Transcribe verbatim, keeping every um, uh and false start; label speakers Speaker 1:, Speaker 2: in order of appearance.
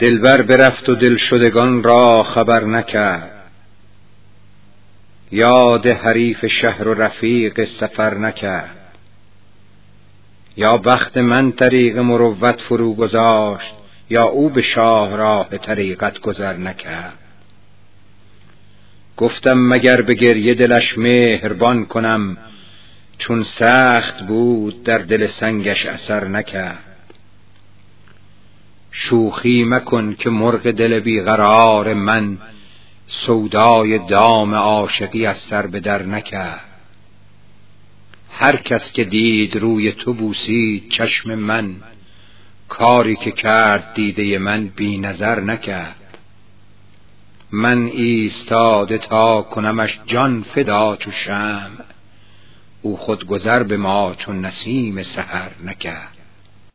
Speaker 1: دلبر برفت و دلشدگان را خبر نکرد، یاد حریف شهر و رفیق سفر نکرد. یا بخت من طریق مروت فرو گذاشت، یا او به شاه راه طریقت گذر نکرد. گفتم مگر به گریه دلش مهربان کنم، چون سخت بود در دل سنگش اثر نکرد. شوخی مکن که مرغ دل بیقرار من، سودای دام عاشقی از سر به در نکرد. هر کس که دید روی تو بوسید چشم من، کاری که کرد دیده من بی نظر نکرد. من ایستاده تا کنمش جان فدا چو شمع، او خود گذر به ما چون نسیم سحر نکرد.